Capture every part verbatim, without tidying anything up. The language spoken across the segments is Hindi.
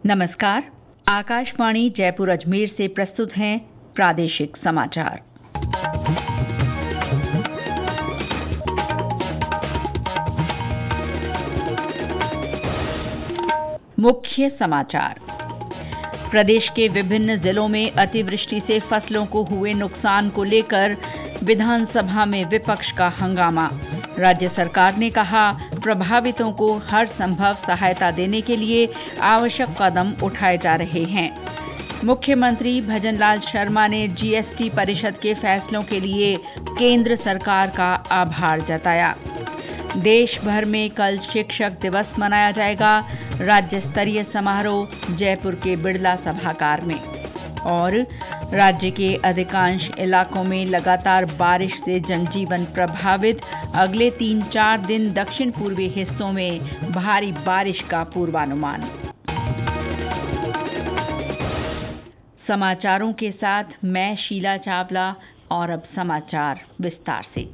नमस्कार। आकाशवाणी जयपुर अजमेर से प्रस्तुत हैं प्रादेशिक समाचार। मुख्य समाचार। प्रदेश के विभिन्न जिलों में अतिवृष्टि से फसलों को हुए नुकसान को लेकर विधानसभा में विपक्ष का हंगामा। राज्य सरकार ने कहा, प्रभावितों को हर संभव सहायता देने के लिए आवश्यक कदम उठाए जा रहे हैं। मुख्यमंत्री भजनलाल शर्मा ने जीएसटी परिषद के फैसलों के लिए केंद्र सरकार का आभार जताया। देश भर में कल शिक्षक दिवस मनाया जाएगा। राज्य स्तरीय समारोह जयपुर के बिड़ला सभागार में। और राज्य के अधिकांश इलाकों में लगातार बारिश से जनजीवन प्रभावित। अगले तीन चार दिन दक्षिण पूर्वी हिस्सों में भारी बारिश का पूर्वानुमान। समाचारों के साथ मैं शीला चावला और अब समाचार विस्तार से।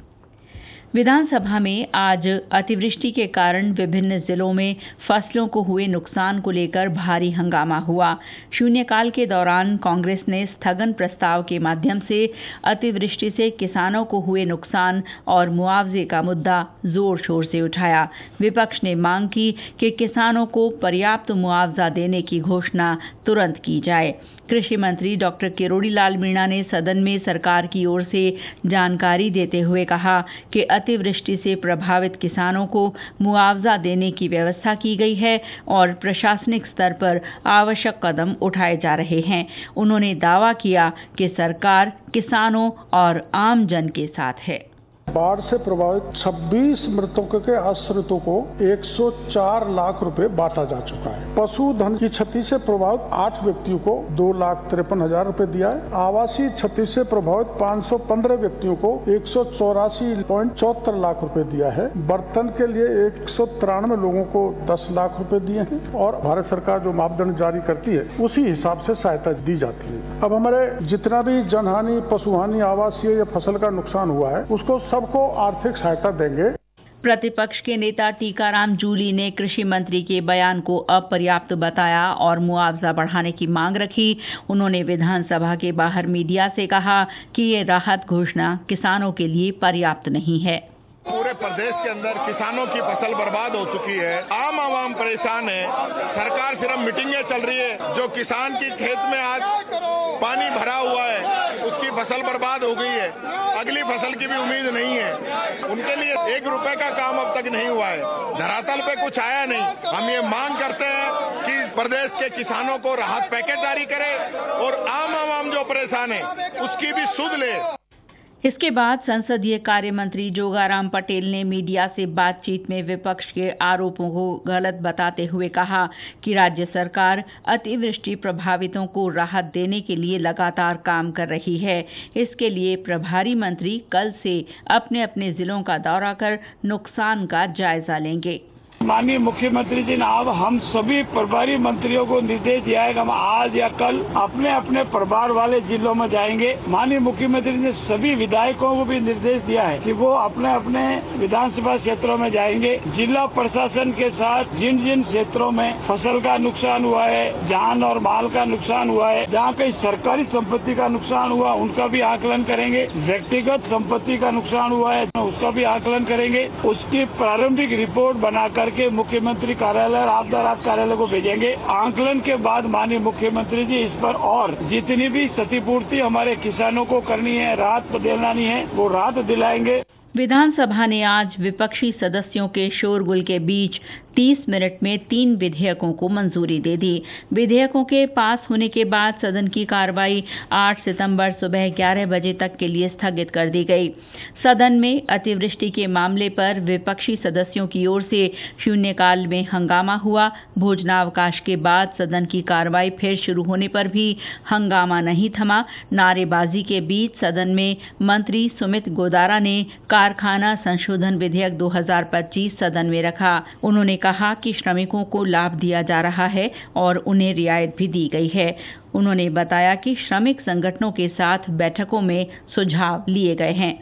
विधानसभा में आज अतिवृष्टि के कारण विभिन्न जिलों में फसलों को हुए नुकसान को लेकर भारी हंगामा हुआ। शून्यकाल के दौरान कांग्रेस ने स्थगन प्रस्ताव के माध्यम से अतिवृष्टि से किसानों को हुए नुकसान और मुआवजे का मुद्दा जोर शोर से उठाया। विपक्ष ने मांग की कि किसानों को पर्याप्त मुआवजा देने की घोषणा तुरंत की जाए। कृषि मंत्री डॉक्टर किरोड़ी लाल मीणा ने सदन में सरकार की ओर से जानकारी देते हुए कहा कि अतिवृष्टि से प्रभावित किसानों को मुआवजा देने की व्यवस्था की गई है और प्रशासनिक स्तर पर आवश्यक कदम उठाए जा रहे हैं। उन्होंने दावा किया कि सरकार किसानों और आम जन के साथ है। बाढ़ से प्रभावित छब्बीस मृतकों के आश्रितों को एक सौ चार लाख रुपए बांटा जा चुका है। पशुधन की क्षति से प्रभावित आठ व्यक्तियों को दो लाख तिरपन हजार रुपए दिया है। आवासीय क्षति से प्रभावित पाँच सौ पंद्रह व्यक्तियों को एक सौ चौरासी पॉइंट चौहत्तर लाख रुपए दिया है। बर्तन के लिए एक सौ तिरानवे लोगों को दस लाख रुपए दिए हैं और भारत सरकार जो मापदंड जारी करती है उसी हिसाब से सहायता दी जाती है। अब हमारे जितना भी जनहानि, पशुहानि, आवासीय या फसल का नुकसान हुआ है उसको सबको आर्थिक सहायता देंगे। प्रतिपक्ष के नेता टीकाराम जूली ने कृषि मंत्री के बयान को अपर्याप्त बताया और मुआवजा बढ़ाने की मांग रखी। उन्होंने विधानसभा के बाहर मीडिया से कहा कि ये राहत घोषणा किसानों के लिए पर्याप्त नहीं है। पूरे प्रदेश के अंदर किसानों की फसल बर्बाद हो चुकी है। आम आवाम परेशान है। सरकार सिर्फ मीटिंगें चल रही है। जो किसान की खेत में आज पानी भरा हुआ है उसकी फसल बर्बाद हो गई है। अगली फसल की भी उम्मीद नहीं है। उनके लिए एक रुपए का काम अब तक नहीं हुआ है। धरातल पे कुछ आया नहीं। हम ये मांग करते हैं कि प्रदेश के किसानों को राहत पैकेज जारी करे और आम आवाम जो परेशान है उसकी भी सुध ले। इसके बाद संसदीय कार्य मंत्री जोगाराम पटेल ने मीडिया से बातचीत में विपक्ष के आरोपों को गलत बताते हुए कहा कि राज्य सरकार अतिवृष्टि प्रभावितों को राहत देने के लिए लगातार काम कर रही है। इसके लिए प्रभारी मंत्री कल से अपने अपने जिलों का दौरा कर नुकसान का जायजा लेंगे। माननीय मुख्यमंत्री जी ने अब हम सभी प्रभारी मंत्रियों को निर्देश दिया है कि हम आज या कल अपने अपने प्रभार वाले जिलों में जाएंगे। माननीय मुख्यमंत्री ने सभी विधायकों को भी निर्देश दिया है कि वो अपने अपने विधानसभा क्षेत्रों में जाएंगे। जिला प्रशासन के साथ जिन जिन क्षेत्रों में फसल का नुकसान हुआ है, जान और माल का नुकसान हुआ है, जहाँ कहीं सरकारी संपत्ति का नुकसान हुआ उनका भी आकलन करेंगे। व्यक्तिगत संपत्ति का नुकसान हुआ है उसका भी आकलन करेंगे। उसकी प्रारंभिक रिपोर्ट बनाकर के मुख्यमंत्री कार्यालय और आपदा राहत कार्यालय को भेजेंगे। आकलन के बाद माननीय मुख्यमंत्री जी इस पर और जितनी भी क्षतिपूर्ति हमारे किसानों को करनी है, राहत दिलानी है, वो राहत दिलाएंगे। विधानसभा ने आज विपक्षी सदस्यों के शोरगुल के बीच तीस मिनट में तीन विधेयकों को मंजूरी दे दी। विधेयकों के पास होने के बाद सदन की कार्रवाई आठ सितंबर सुबह ग्यारह बजे तक के लिए स्थगित कर दी गई। सदन में अतिवृष्टि के मामले पर विपक्षी सदस्यों की ओर से शून्यकाल में हंगामा हुआ। भोजनावकाश के बाद सदन की कार्रवाई फिर शुरू होने पर भी हंगामा नहीं थमा। नारेबाजी के बीच सदन में मंत्री सुमित गोदारा ने कारखाना संशोधन विधेयक दो हज़ार पच्चीस सदन में रखा। उन्होंने कहा कि श्रमिकों को लाभ दिया जा रहा है और उन्हें रियायत भी दी गई है। उन्होंने बताया कि श्रमिक संगठनों के साथ बैठकों में सुझाव लिए गए हैं।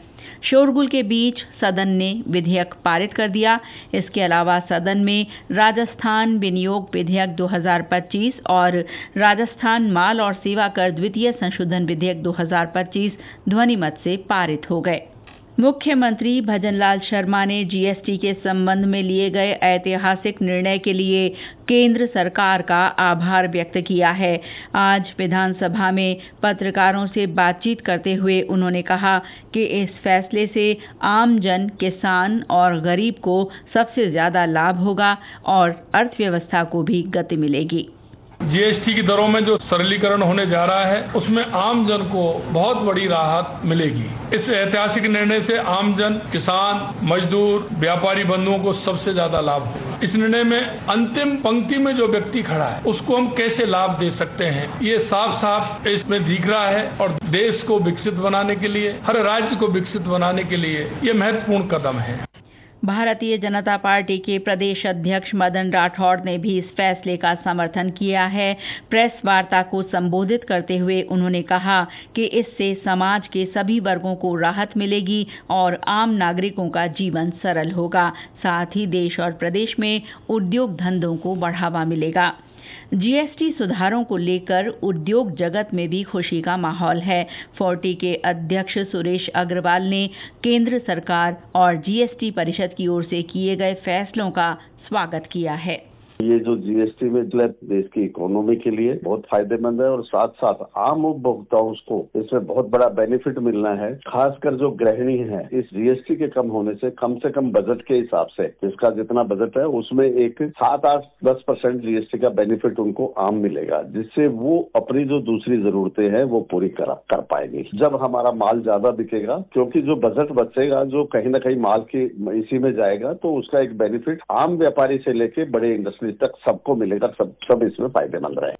शोरगुल के बीच सदन ने विधेयक पारित कर दिया। इसके अलावा सदन में राजस्थान विनियोग विधेयक दो हज़ार पच्चीस और राजस्थान माल और सेवा कर द्वितीय संशोधन विधेयक दो हज़ार पच्चीस ध्वनिमत से पारित हो गए। मुख्यमंत्री भजनलाल शर्मा ने जीएसटी के संबंध में लिए गए ऐतिहासिक निर्णय के लिए केंद्र सरकार का आभार व्यक्त किया है। आज विधानसभा में पत्रकारों से बातचीत करते हुए उन्होंने कहा कि इस फैसले से आम जन, किसान और गरीब को सबसे ज्यादा लाभ होगा और अर्थव्यवस्था को भी गति मिलेगी। जीएसटी की दरों में जो सरलीकरण होने जा रहा है उसमें आम जन को बहुत बड़ी राहत मिलेगी। इस ऐतिहासिक निर्णय से आम जन, किसान, मजदूर, व्यापारी बंधुओं को सबसे ज्यादा लाभ होगा। इस निर्णय में अंतिम पंक्ति में जो व्यक्ति खड़ा है उसको हम कैसे लाभ दे सकते हैं, ये साफ साफ इसमें दिख रहा है और देश को विकसित बनाने के लिए, हर राज्य को विकसित बनाने के लिए ये महत्वपूर्ण कदम है। भारतीय जनता पार्टी के प्रदेश अध्यक्ष मदन राठौड़ ने भी इस फैसले का समर्थन किया है। प्रेस वार्ता को संबोधित करते हुए उन्होंने कहा कि इससे समाज के सभी वर्गों को राहत मिलेगी और आम नागरिकों का जीवन सरल होगा। साथ ही देश और प्रदेश में उद्योग धंधों को बढ़ावा मिलेगा। जीएसटी सुधारों को लेकर उद्योग जगत में भी खुशी का माहौल है। फोर्टी के अध्यक्ष सुरेश अग्रवाल ने केंद्र सरकार और जीएसटी परिषद की ओर से किए गए फैसलों का स्वागत किया है। ये जो जीएसटी में देश की इकोनॉमी के लिए बहुत फायदेमंद है और साथ साथ आम उपभोक्ताओं को इसमें बहुत बड़ा बेनिफिट मिलना है। खासकर जो गृहिणी है, इस जीएसटी के कम होने से कम से कम बजट के हिसाब से जिसका जितना बजट है उसमें एक सात आठ दस परसेंट जीएसटी का बेनिफिट उनको आम मिलेगा, जिससे वो अपनी जो दूसरी जरूरतें हैं वो पूरी कर, कर पाएंगी। जब हमारा माल ज्यादा बिकेगा, क्योंकि जो बजट बचेगा जो कहीं ना कहीं माल की इसी में जाएगा, तो उसका एक बेनिफिट आम व्यापारी से लेके बड़े इंडस्ट्री तक सबको मिलेगा। सब सब इसमें फायदेमंद रहे।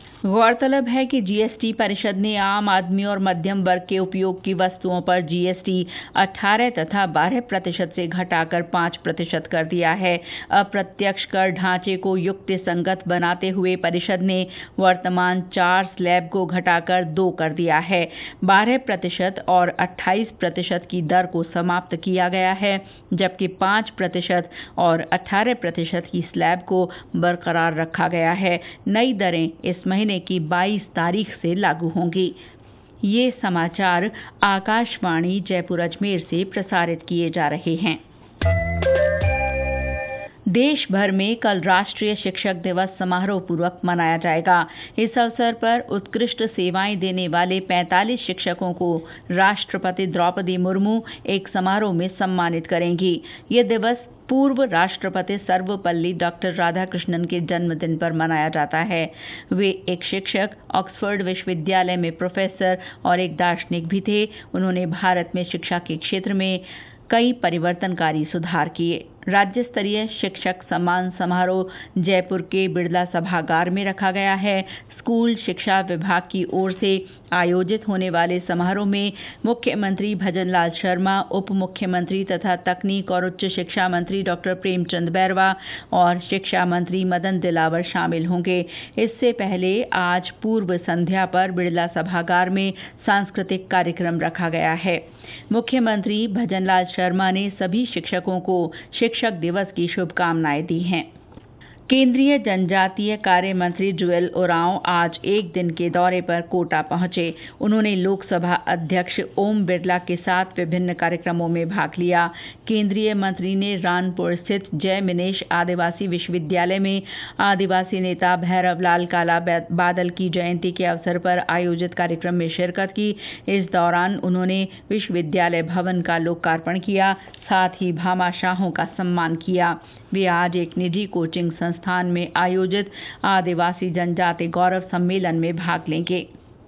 गौरतलब है कि जीएसटी परिषद ने आम आदमी और मध्यम वर्ग के उपयोग की वस्तुओं पर जीएसटी अठारह तथा बारह प्रतिशत से घटाकर पांच प्रतिशत कर दिया है। अप्रत्यक्ष कर ढांचे को युक्ति संगत बनाते हुए परिषद ने वर्तमान चार स्लैब को घटाकर दो कर दिया है। बारह प्रतिशत और अट्ठाईस प्रतिशत की दर को समाप्त किया गया है, जबकि पांच प्रतिशत और अठारह प्रतिशत की स्लैब को बरकरार रखा गया है। नई दरें इस महीने की बाईस तारीख से लागू होंगी। ये समाचार आकाशवाणी जयपुर अजमेर से प्रसारित किए जा रहे हैं। देश भर में कल राष्ट्रीय शिक्षक दिवस समारोह पूर्वक मनाया जाएगा। इस अवसर पर उत्कृष्ट सेवाएं देने वाले पैंतालीस शिक्षकों को राष्ट्रपति द्रौपदी मुर्मू एक समारोह में सम्मानित करेंगी। ये दिवस पूर्व राष्ट्रपति सर्वपल्ली डॉक्टर राधाकृष्णन के जन्मदिन पर मनाया जाता है। वे एक शिक्षक, ऑक्सफोर्ड विश्वविद्यालय में प्रोफेसर और एक दार्शनिक भी थे। उन्होंने भारत में शिक्षा के क्षेत्र में कई परिवर्तनकारी सुधार किए। राज्य स्तरीय शिक्षक सम्मान समारोह जयपुर के बिड़ला सभागार में रखा गया है। स्कूल शिक्षा विभाग की ओर से आयोजित होने वाले समारोह में मुख्यमंत्री भजनलाल शर्मा, उप मुख्यमंत्री तथा तकनीक और उच्च शिक्षा मंत्री डॉक्टर प्रेमचंद बैरवा और शिक्षा मंत्री मदन दिलावर शामिल होंगे। इससे पहले आज पूर्व संध्या पर बिड़ला सभागार में सांस्कृतिक कार्यक्रम रखा गया है। मुख्यमंत्री भजनलाल शर्मा ने सभी शिक्षकों को शिक्षक दिवस की शुभकामनाएं दी हैं। केंद्रीय जनजातीय कार्य मंत्री जुएल ओरांव आज एक दिन के दौरे पर कोटा पहुंचे। उन्होंने लोकसभा अध्यक्ष ओम बिरला के साथ विभिन्न कार्यक्रमों में भाग लिया। केंद्रीय मंत्री ने रानपुर स्थित जय मिनेश आदिवासी विश्वविद्यालय में आदिवासी नेता भैरवलाल काला बादल की जयंती के अवसर पर आयोजित कार्यक्रम में शिरकत की। इस दौरान उन्होंने विश्वविद्यालय भवन का लोकार्पण किया, साथ ही भामाशाहों का सम्मान किया। वे आज एक निजी कोचिंग संस्थान में आयोजित आदिवासी जनजाति गौरव सम्मेलन में भाग लेंगे।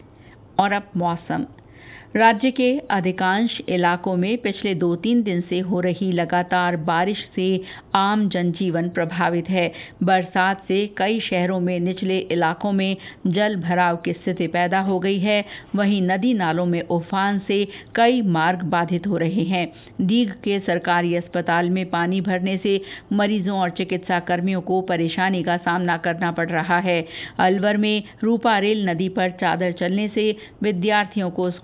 और अब मौसम। राज्य के अधिकांश इलाकों में पिछले दो तीन दिन से हो रही लगातार बारिश से आम जनजीवन प्रभावित है। बरसात से कई शहरों में निचले इलाकों में जल भराव की स्थिति पैदा हो गई है। वहीं नदी नालों में उफान से कई मार्ग बाधित हो रहे हैं। दीघ के सरकारी अस्पताल में पानी भरने से मरीजों और चिकित्सा कर्मियों को परेशानी का सामना करना पड़ रहा है। अलवर में रूपारेल नदी पर चादर चलने से विद्यार्थियों को स्कूल जाने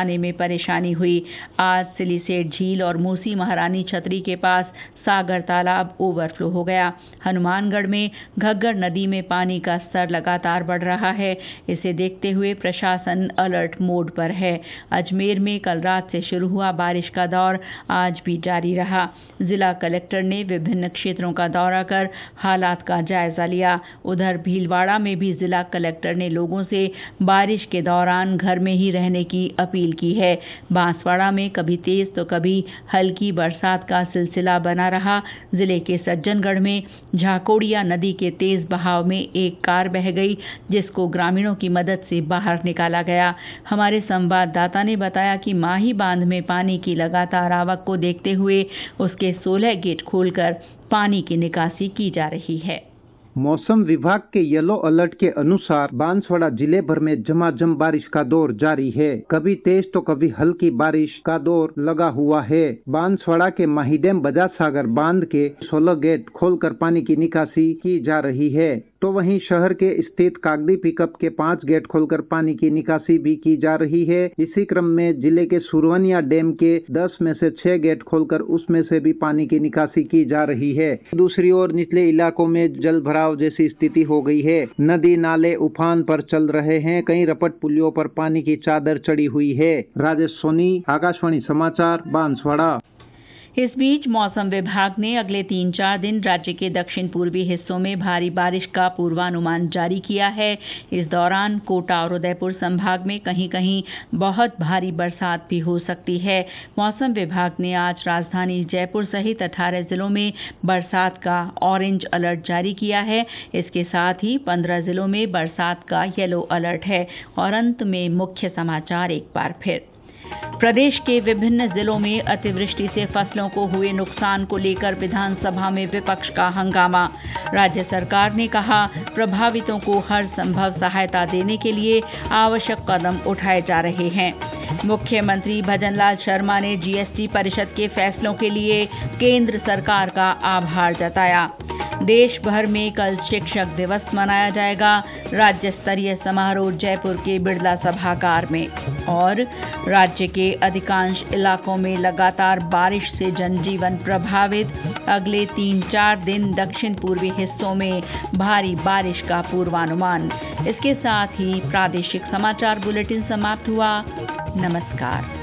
जाने में परेशानी हुई। आज सिलीसेट झील और मूसी महारानी छतरी के पास सागर तालाब ओवरफ्लो हो गया। हनुमानगढ़ में घग्गर नदी में पानी का स्तर लगातार बढ़ रहा है। इसे देखते हुए प्रशासन अलर्ट मोड पर है। अजमेर में कल रात से शुरू हुआ बारिश का दौर आज भी जारी रहा। जिला कलेक्टर ने विभिन्न क्षेत्रों का दौरा कर हालात का जायजा लिया। उधर भीलवाड़ा में भी जिला कलेक्टर ने लोगों से बारिश के दौरान घर में ही रहने की अपील की है। बांसवाड़ा में कभी तेज तो कभी हल्की बरसात का सिलसिला बना रहा। जिले के सज्जनगढ़ में झाकोड़िया नदी के तेज बहाव में एक कार बह गई, जिसको ग्रामीणों की मदद से बाहर निकाला गया। हमारे संवाददाता ने बताया कि माही बांध में पानी की लगातार आवक को देखते हुए उसके सोलह गेट खोलकर पानी की निकासी की जा रही है। मौसम विभाग के येलो अलर्ट के अनुसार बांसवाड़ा जिले भर में झमाझम बारिश का दौर जारी है। कभी तेज तो कभी हल्की बारिश का दौर लगा हुआ है। बांसवाड़ा के माहीडैम बजाज सागर बांध के सोलह गेट खोलकर पानी की निकासी की जा रही है, तो वहीं शहर के स्थित कागदी पिकअप के पांच गेट खोलकर पानी की निकासी भी की जा रही है। इसी क्रम में जिले के सुरवनिया डैम के दस में से छह गेट खोलकर उसमें से भी पानी की निकासी की जा रही है। दूसरी ओर निचले इलाकों में जल भराव जैसी स्थिति हो गई है। नदी नाले उफान पर चल रहे हैं। कई रपट पुलियों पर पानी की चादर चढ़ी हुई है। राजेश सोनी, आकाशवाणी समाचार, बांसवाड़ा। इस बीच मौसम विभाग ने अगले तीन चार दिन राज्य के दक्षिण पूर्वी हिस्सों में भारी बारिश का पूर्वानुमान जारी किया है। इस दौरान कोटा और उदयपुर संभाग में कहीं कहीं बहुत भारी बरसात भी हो सकती है। मौसम विभाग ने आज राजधानी जयपुर सहित अठारह जिलों में बरसात का ऑरेंज अलर्ट जारी किया है। इसके साथ ही पंद्रह जिलों में बरसात का येलो अलर्ट है। और अंत में मुख्य समाचार एक बार फिर। प्रदेश के विभिन्न जिलों में अतिवृष्टि से फसलों को हुए नुकसान को लेकर विधानसभा में विपक्ष का हंगामा। राज्य सरकार ने कहा, प्रभावितों को हर संभव सहायता देने के लिए आवश्यक कदम उठाए जा रहे हैं। मुख्यमंत्री भजनलाल शर्मा ने जीएसटी परिषद के फैसलों के लिए केंद्र सरकार का आभार जताया। देश भर में कल शिक्षक दिवस मनाया जाएगा। राज्य स्तरीय समारोह जयपुर के बिड़ला सभागार में। और राज्य के अधिकांश इलाकों में लगातार बारिश से जनजीवन प्रभावित। अगले तीन चार दिन दक्षिण पूर्वी हिस्सों में भारी बारिश का पूर्वानुमान। इसके साथ ही प्रादेशिक समाचार बुलेटिन समाप्त हुआ। नमस्कार।